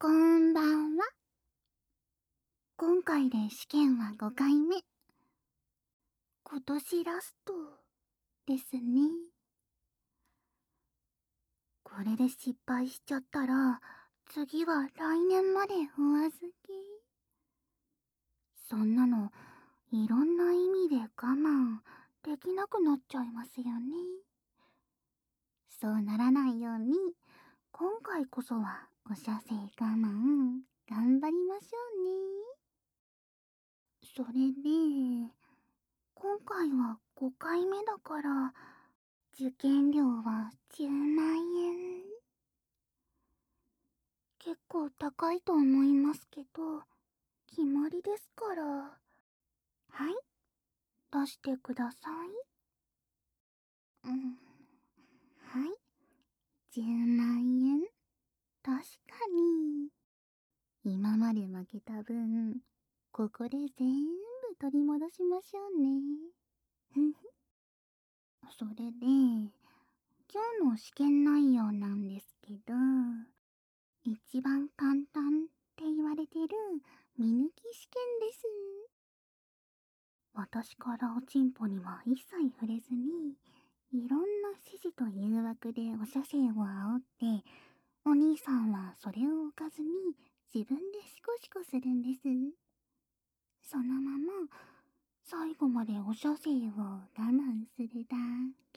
こんばんは。今回で試験は5回目。今年ラストですね。これで失敗しちゃったら、次は来年までお預け。そんなの、いろんな意味で我慢できなくなっちゃいますよね。そうならないように、今回こそはお射精我慢頑張りましょうね。それで、今回は5回目だから、受験料は10万円。結構高いと思いますけど、決まりですから。はい、出してください。はい、10万円。確かに。今まで負けた分、ここで全部取り戻しましょうね。それで、今日の試験内容なんですけど、一番簡単って言われてる見抜き試験です。私からおちんぽには一切触れずに、いろんな指示と誘惑でお射精を煽って、お兄さんはそれを置かずに自分でシコシコするんです。そのまま最後までお射精を我慢するだけ。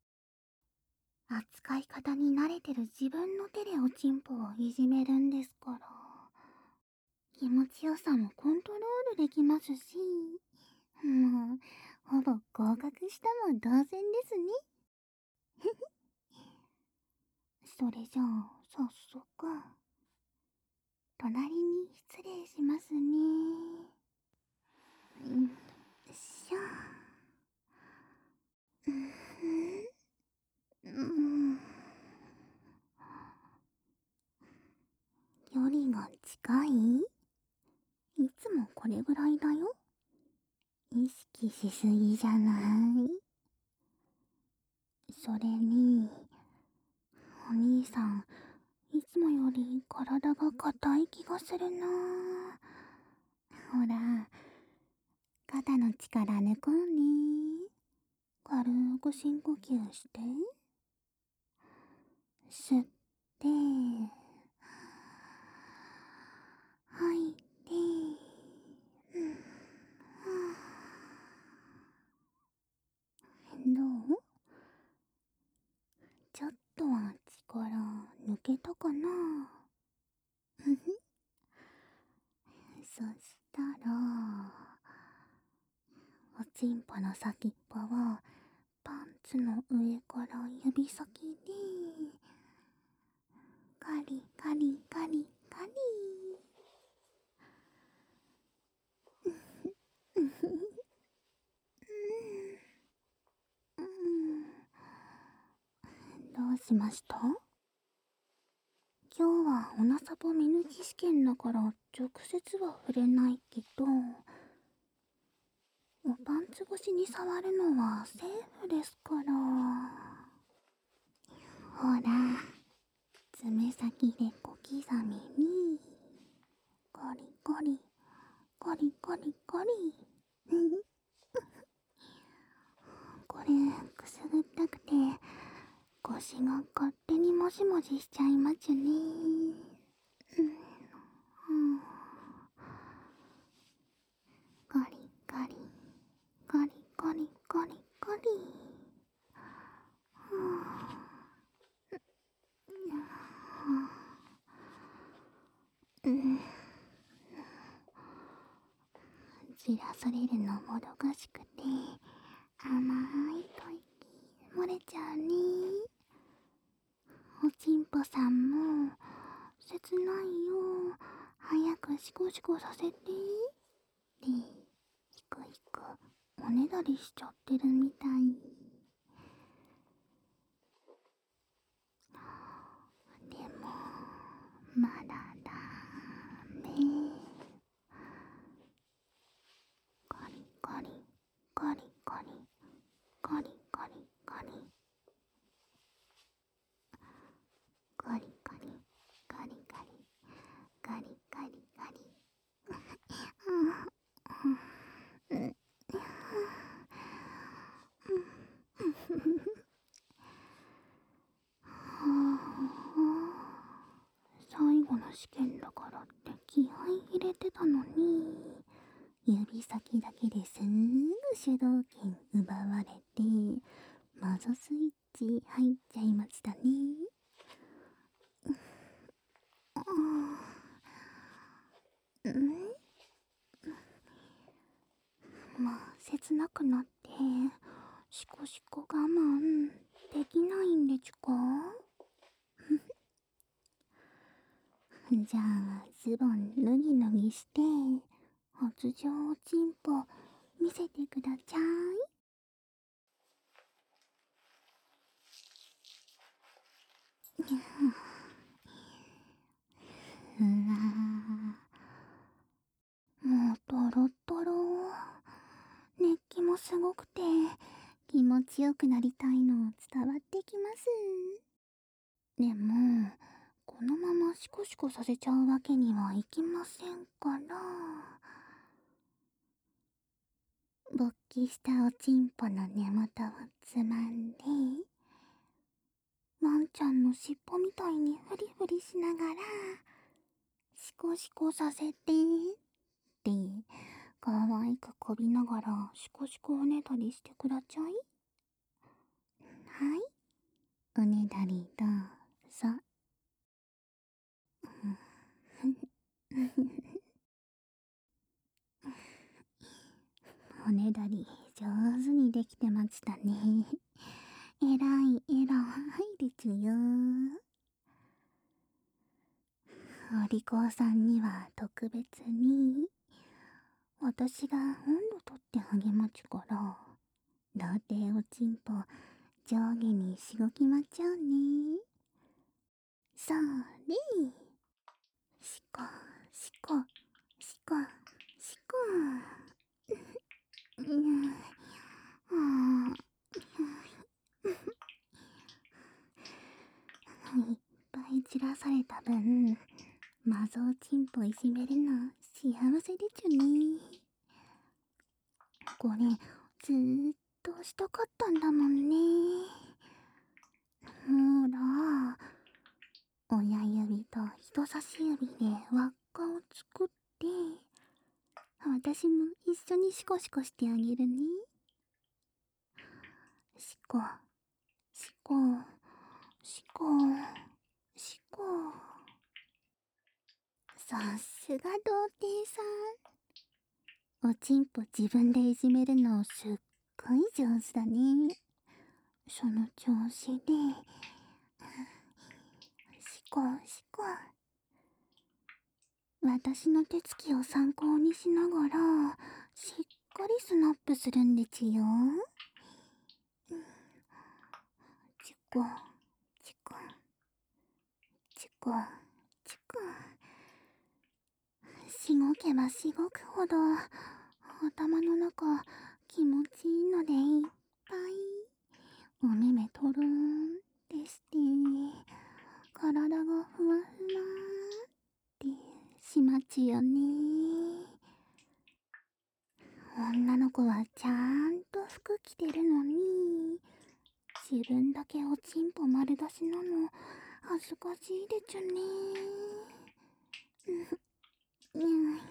扱い方に慣れてる自分の手でおちんぽをいじめるんですから。気持ちよさもコントロールできますし、もう、ほぼ合格したも同然ですね。それじゃあ、早速、隣に失礼しますね。しょ。距離が近い？いつもこれぐらいだよ。意識しすぎじゃない？それに、お兄さん、いつもより体が硬い気がするな。ほら、肩の力抜こうね。軽く深呼吸して。吸って、吐いて、どう？ちょっとは力抜けたかな？そしたら、おちんぽの先っぽをパンツの上から指先でカリカリカリカリ。どうしました？今日はオナサポ見抜き試験だから直接は触れないけど、おパンツ越しに触るのはセーフですから。ほら、爪先で小刻みにコリコリコリコリコリ。これくすぐったくて腰が勝手にもじもじしちゃいますね。コリコリコリコリコリコリ。じらされるのもどかしくて甘い吐息漏れちゃうね。おちんぽさんも切ないよ。早くシコシコさせて。で、ひくひくおねだりしちゃってるみたい。でもまだだめ。コリコリコリコリコリコリコリコリコリコリコリ。 試験だからって気合い入れてたのに、指先だけですぐ主導権奪われて、マゾスイッチ入っちゃいましたね。うん、まあ切なくなってシコシコ我慢できないんでちゅか。じゃあズボン脱ぎ脱ぎして発情おちんぽ見せてくだちゃい。うわもうトロットロ。熱気もすごくて気持ちよくなりたいの伝わってきます。でもこのままシコシコさせちゃうわけにはいきませんから、勃起したおちんぽの根元をつまんで、ワンちゃんの尻尾みたいにフリフリしながらシコシコさせてって可愛くこびながらシコシコおねだりしてくだちゃい。はい、おねだりどうぞ。おねだり上手にできてましたね。えらいえらいでちゅよ。お利口さんには特別に私が温度とってあげまちゅから、童貞おちんぽ上下にしごきまちゃうね。それ、しこしこしこしこ。うん、いっぱい散らされた分マゾウチンポいじめるの幸せでちゅね。これずーっとしたかったんだもんね。ほら、親指と人差し指で輪っかを作って、私も一緒にシコシコしてあげるね。シコ、シコ、シコ、シコ。さすが童貞さん。おちんぽ自分でいじめるのすっごい上手だね。その調子で、シコシコ。私の手つきを参考にしながらしっかりスナップするんでちよ。チコチコチコチコ。しごけばしごくほど頭の中気持ちいいのでいっぱいお目目とろーんってして体がふわふわってしまちよね。女の子はちゃんと服着てるのに自分だけおちんぽ丸出しなの恥ずかしいでちゅね。うん、は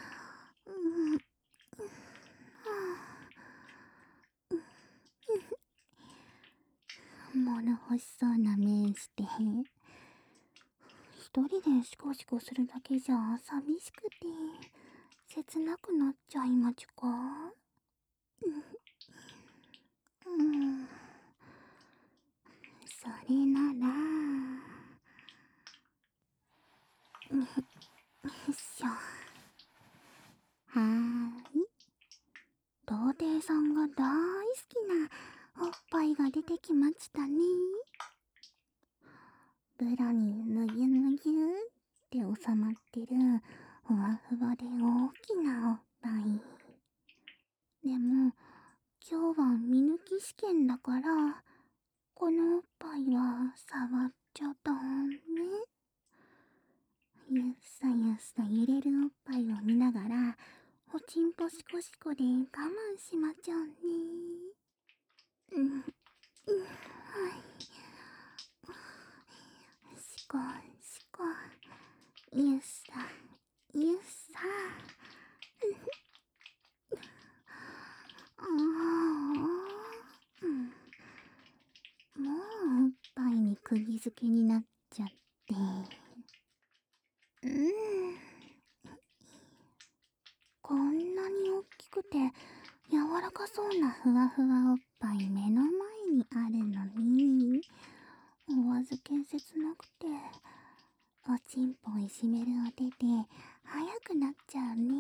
あ、物欲しそうな面して一人でシコシコするだけじゃ寂しくて切なくなっちゃいまちゅか。うん、それならよいしょ。はーい、童貞さんが大好きなおっぱいが出てきましたね。ブラにぬぎゅぬぎゅって収まってるふわふわで大きなおっぱい。でも今日は見抜き試験だからこのおっぱいは触っちゃダメ。ゆっさゆっさ揺れるおっぱいを見ながらおちんぽシコシコで我慢しまちゃうね。うん、うん、はい。シコシコゆっさ、ゆっさ。ああ、もうおっぱいに釘付けになっちゃって。こんなに大きくて柔らかそうなふわふわおっぱい目の前にあるのに、お預け切なくて、おちんぽいじめるお手で早くなっちゃうね。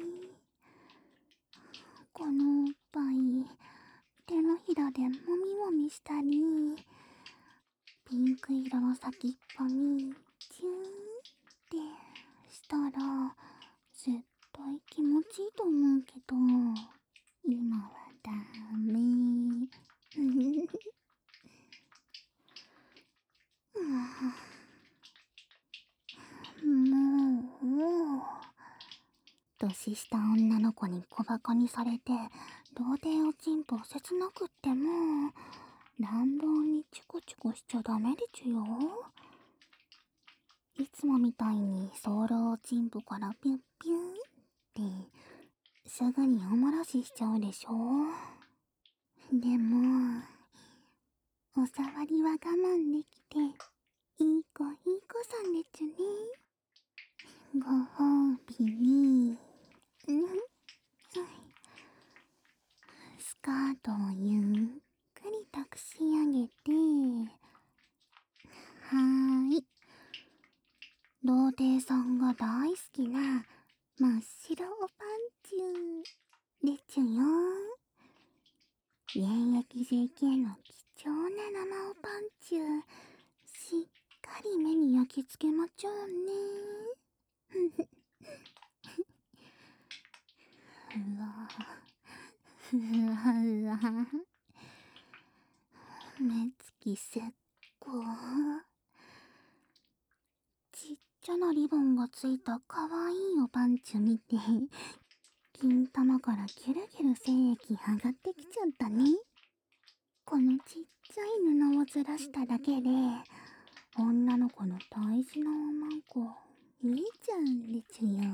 このおっぱい、手のひらでもみもみしたり、ピンク色の先っぽにチューンってしたら絶対気持ちいいと思うけど、今はダメ。もう年下女の子に小バカにされて童貞おちんぽ切なくっても乱暴にチュコチュコしちゃダメでちゅよ。いつもみたいにソールおちんぽからピュッピュンってすぐにおもらししちゃうでしょ。でもおさわりは我慢できていい子さんでちゅね。ご褒美にスカートをゆっくりとくし上げて、はーい、童貞さんが大好きな真っ白おパンチュでちゅよ。現役 JK の貴重な生おパンチュしっかり目に焼き付けまちょうね。うわうわうわ、目つきせっこ。ちっちゃなリボンがついたかわいいおパンチュ見て金玉からギュルギュル精液上がってきちゃったね。このちっちゃい布をずらしただけで女の子の大事なおまんこ見えちゃうんでちゅよ。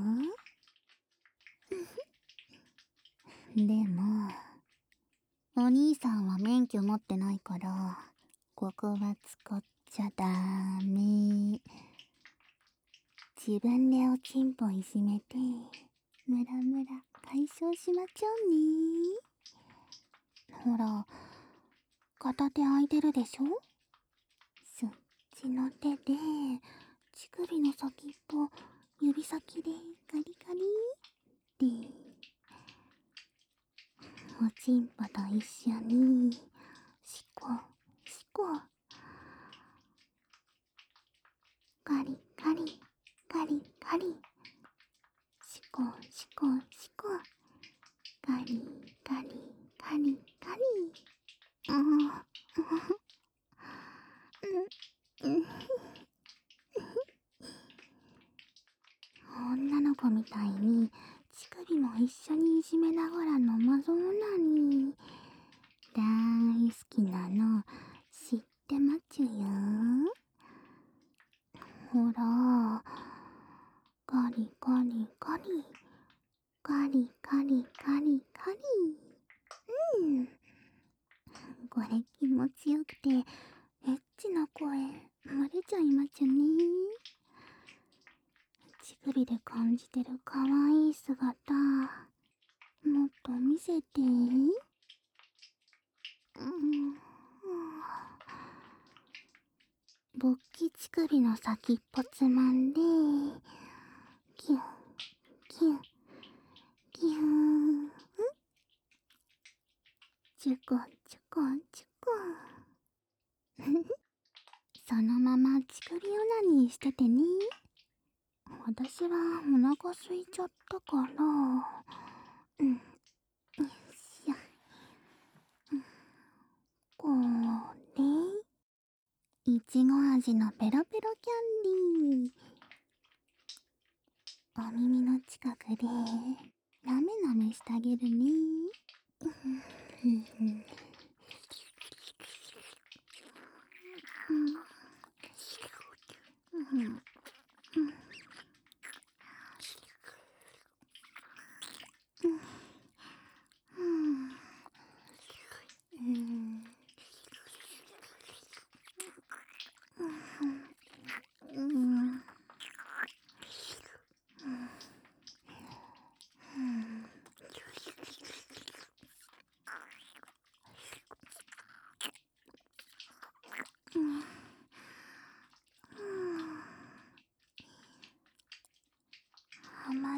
でもお兄さんは免許持ってないからここは使っちゃダメ。自分でおちんぽいじめてムラムラ解消しまちょうね。ほら片手空いてるでしょ。そっちの手で乳首の先っぽ指先でガリガリっておちんぽと一緒にシコシコガリガリガリガリシコシコシコガリガリガリガリ。女の子みたいに乳首も一緒にいじめながら飲まそうなに大好きなの知ってまちゅよ。ほらガリガリガリガリガリガリガリ。これ気持ちよくてエッチな声漏れちゃいまちゅね。乳首で感じてるかわいい姿もっと見せて。勃起乳首の先っぽつまんでキュッキュッキュー。チュコチュコチュコ。そのまま乳首オナニーしててね。私はお腹空いちゃったから、よいしょ。これいちご味のペロペロキャンディー。お耳の近くでなめなめしてあげるね。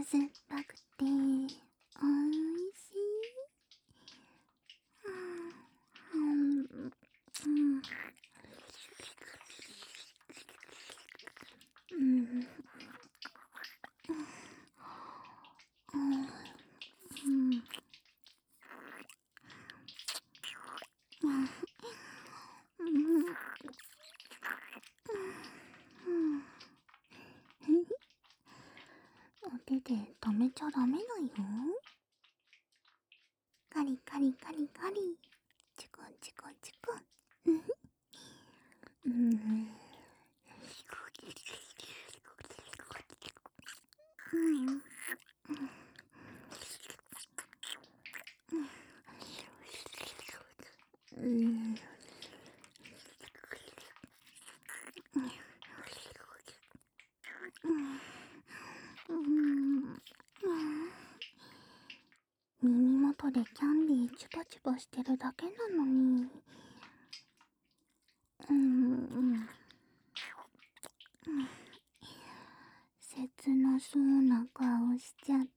酸っぱくておいしい。お手で止めちゃダメだよ。カリカリカリカリ、チコンチコンチコン。耳元でキャンディーチュパチュパしてるだけなのに。切なそうな顔しちゃって。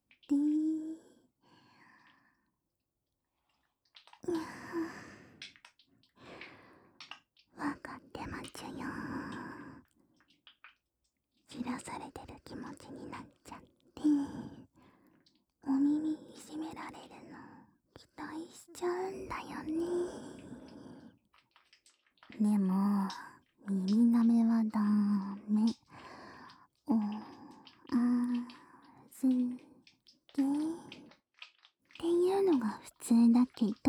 わかってますよ。知らされてる気持ちになっちゃって、お耳いじめられるの期待しちゃうんだよね。でも耳舐めはダメ。おあずけっていうのが普通だけど、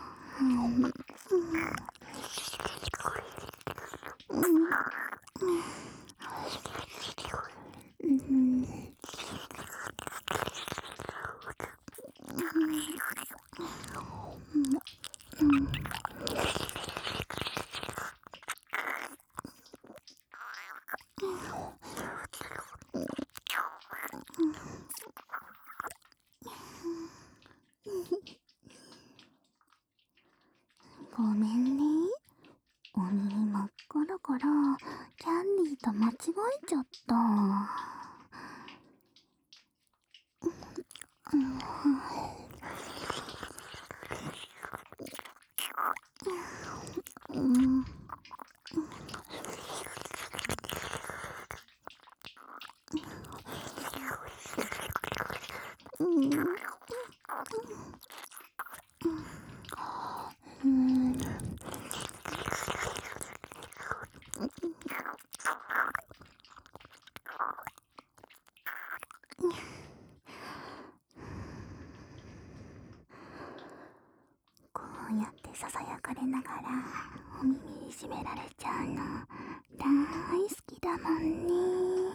ごめんね。お耳真っ赤だからキャンディーと間違えちゃった。こうやってささやかれながらお耳いじめられちゃうの大好きだもんね。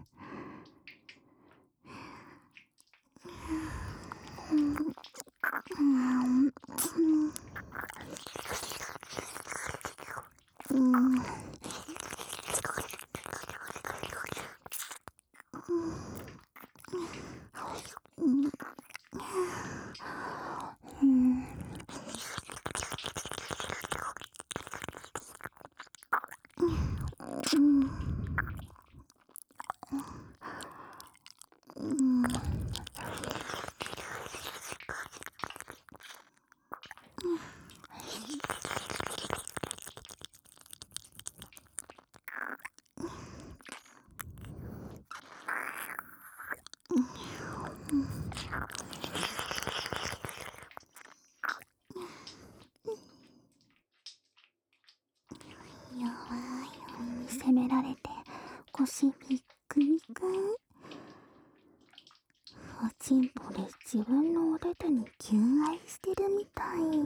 弱いお耳責められて腰ビックビク。おちんぽで自分のおでてに求愛してるみたい。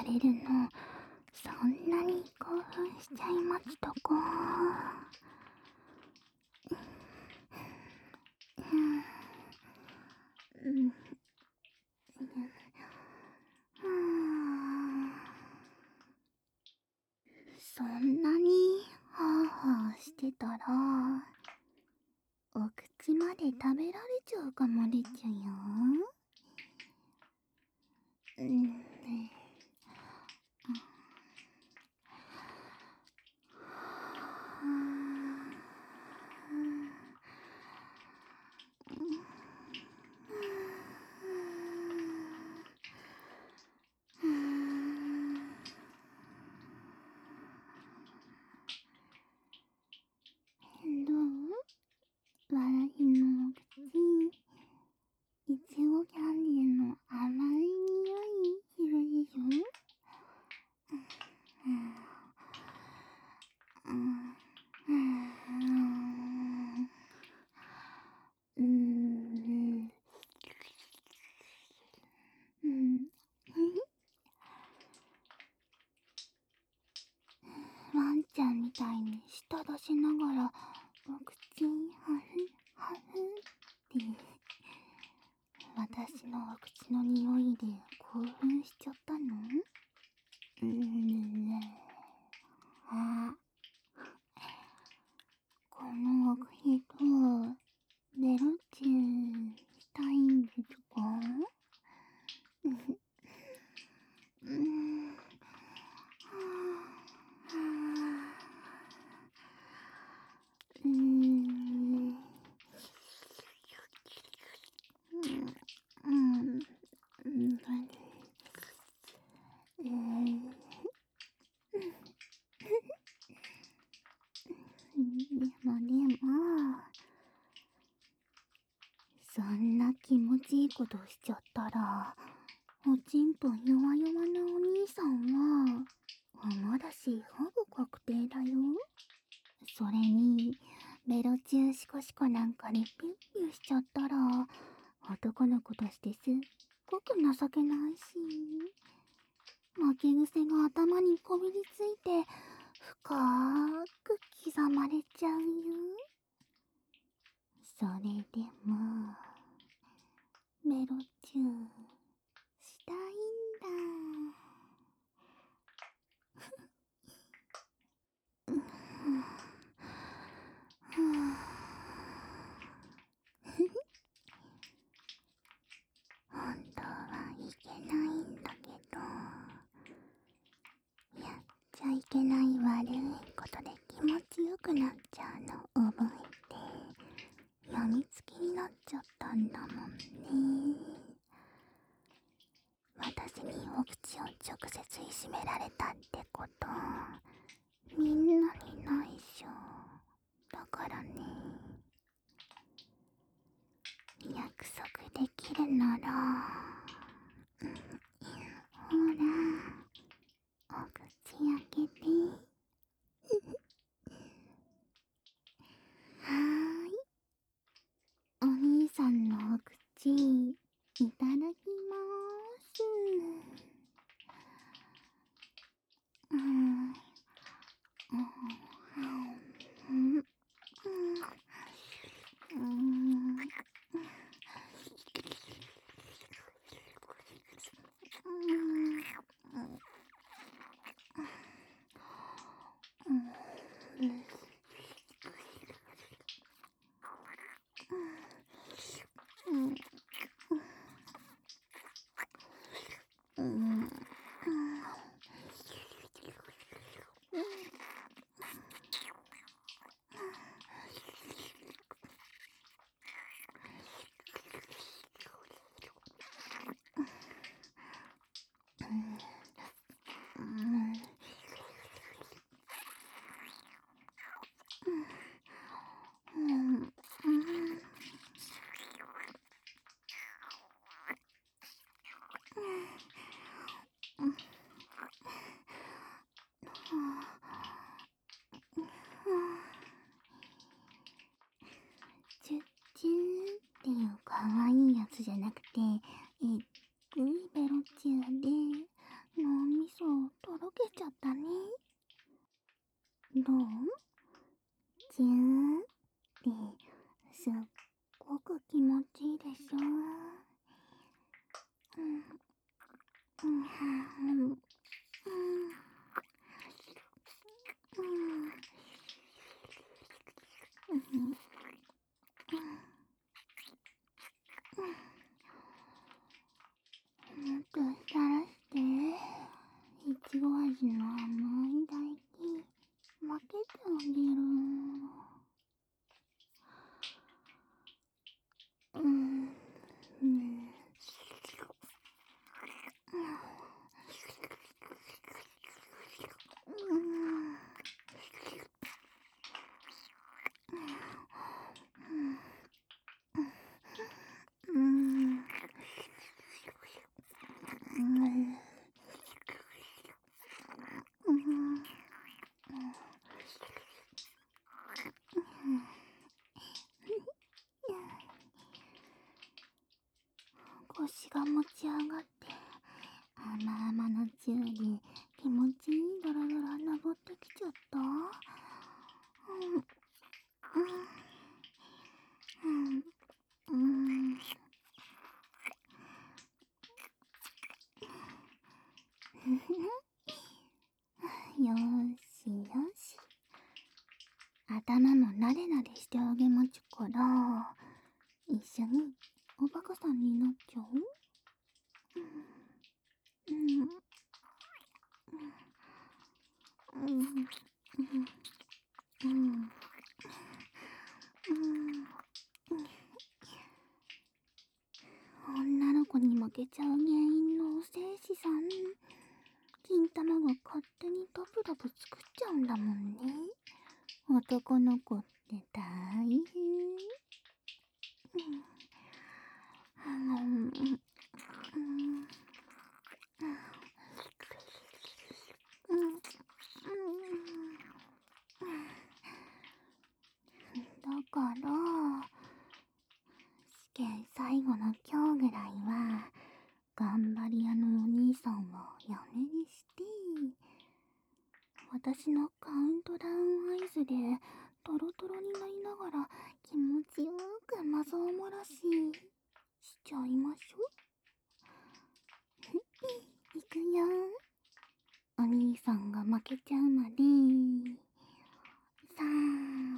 れるの、そんなに興奮しちゃいましたか？うん、そんなにハーハーしてたら、お口まで食べられちゃうかもでちゅよ。うん。どう？笑いのお口、いちごキャンディーの甘い匂いするでしょ？ワンちゃんみたいに舌出しながらお口ハフハフって私のお口の匂いで興奮しちゃったの？あ、この人ベロチューしたいんですか？うん。うん。うん。でも、そんな気持ちいいことしちゃったら、おちんぽ弱々なお兄さんは、まだしほぼ確定だよ。それに、ベロチューシコシコなんかでピュッピュしちゃったら、男の子としてすっごく情けないし、負け癖が頭にこびりついて、深く刻まれちゃうよ。それでも、ベロチューしたいんだ。本当はいけないんだけど、やっちゃいけない悪いことで気持ちよくなっちゃうの覚えて、やみつきになっちゃったんだもんね。私にお口を直接いじめられたってこと、みんなに内緒だからね。約束できるなら、ほら、お口開けて。はーい。お兄さんのお口、いただきまーす。うん。うん。うん。うん。うん。うん。チュッチューっていうかわいいやつじゃなくて、えっくいベロチューで脳みそけちゃったね。どう？キューってすっごく気持ちいいでしょ。うん、うん、うん、うん、うん、もっとさらして。いちご味の甘い唾液分けてあげる。うん、うん、うん、うん、うん、腰が持ち上がって甘々の宙に気持ちいいドラドラ登ってきちゃった。うん、うん、うん、よーしよし。頭もなでなでしてあげまちゅから、一緒におバカさんになっちゃう？うん、うん、うん、うん、うん。女の子に負けちゃう原因の精子さん、金玉が勝手にドブドブ作っちゃうんだもんね。男の子って大変。うん、うん、うん、だから、試験最後の今日ぐらいは、頑張り屋のお兄さんをやめにして、私のカウントダウン合図で、トロトロになりながら気持ちよくマゾを漏らしちゃいましょ。いくよ。お兄さんが負けちゃうまで。さん、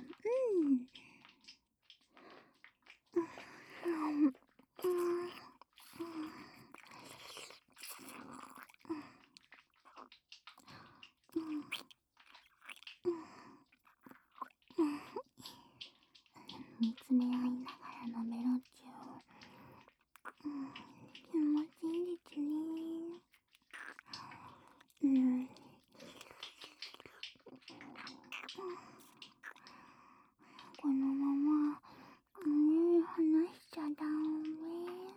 見つめ合いながらのメロチュー。気持ちいいですね。うん。このまま胸離しちゃダメ。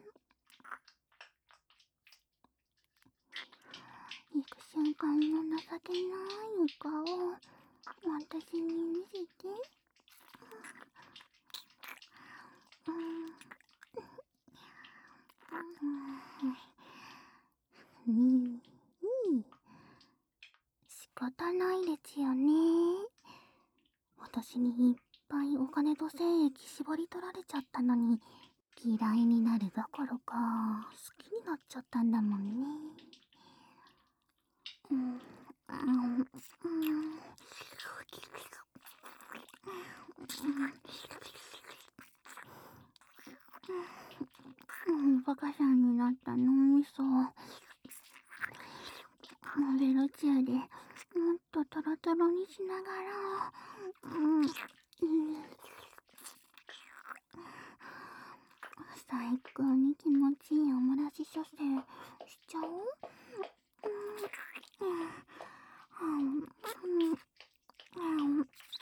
行く瞬間の情けないお顔、私に見せて。うん。うん。仕方ないですよね。私にいっぱいお金と精液絞り取られちゃったのに、嫌いになるどころか好きになっちゃったんだもんね。うん、うん、うん、バカさんになった脳みそをベロチューでもっとトロトロにしながら、うん、最高に気持ちいいおもらし処世しちゃおう。うん、うん、うん、うん、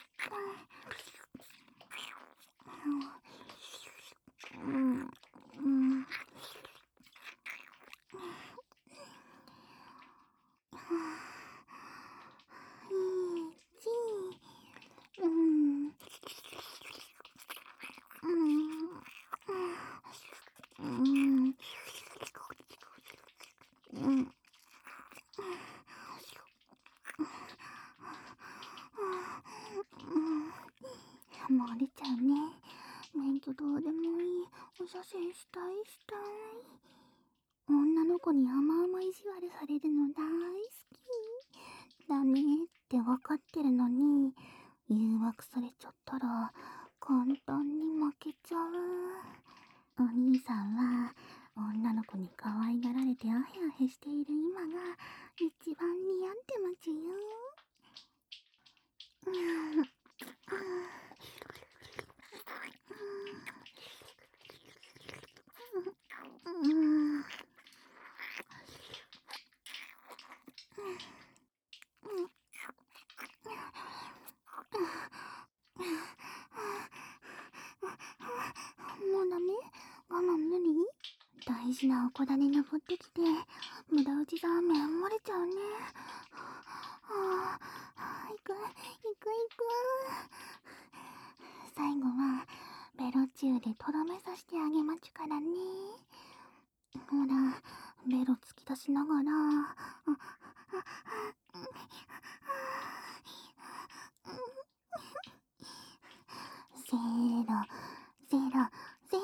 うん、うん、うん、うん、うん、うん、 漏れちゃうね。免許どうでもいい。お射精したい。女の子に甘々意地悪されるの大好き。ダメってわかってるのに、誘惑されちゃったら、簡単に負けちゃう。お兄さんは、女の子に可愛がられてアヘアヘしている今が、一番似合ってますよ。もうダメ？我慢無理？大事なおこだに登ってきて、無駄打ちじゃ目漏れちゃうね。行く。最後は、ベロチューでとどめさせてあげまちゅからね。ほら、ベロ突き出しながら、ゼロ、ゼロ、ゼロ。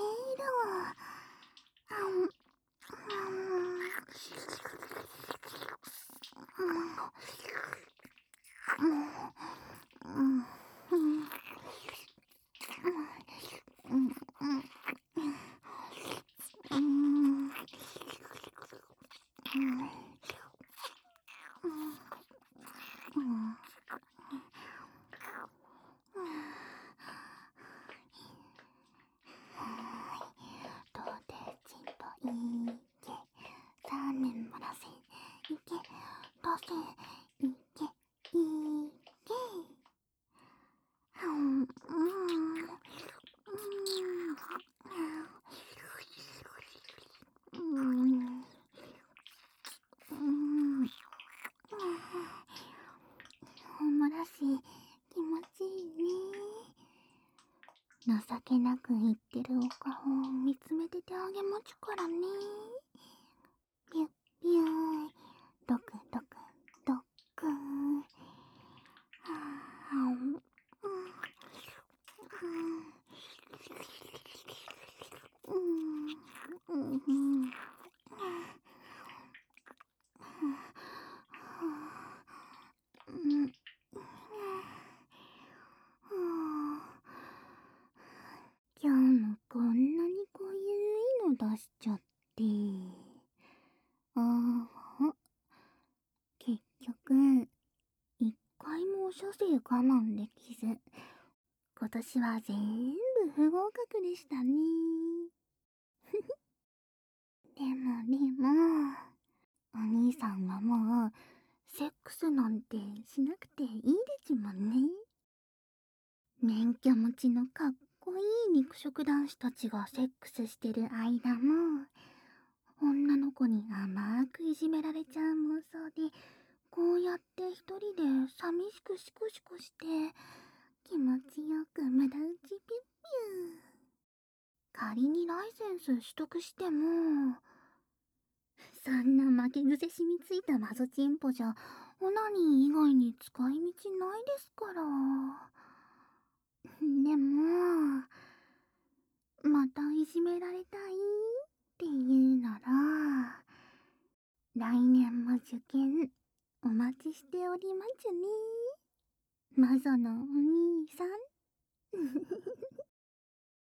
どうでちんといいけ、ラーメンもらせ、いけ、出せ、いけ、いけ。おもらし、気持ちいいね。情けなく言ってるお顔を見つめててあげまちゅからね。ぴゅっぴゅー、どくどくどっくー。今日もこんなに濃ゆいの出しちゃって。結局、一回もお射精我慢できず、今年は全部不合格でしたね。でも、お兄さんはもう、セックスなんてしなくていいですもんね。免許持ちのかっこいい肉食男子たちがセックスしてる間も、女の子に甘くいじめられちゃう妄想で、こうやって一人で寂しくシコシコして、気持ちよく無駄打ちピュッピュー。仮にライセンス取得しても、そんな負け癖染みついたマゾチンポじゃ、オナニー以外に使い道ないですから。でも、またいじめられたいって言うなら、来年も受験お待ちしておりますね。マゾのお兄さん。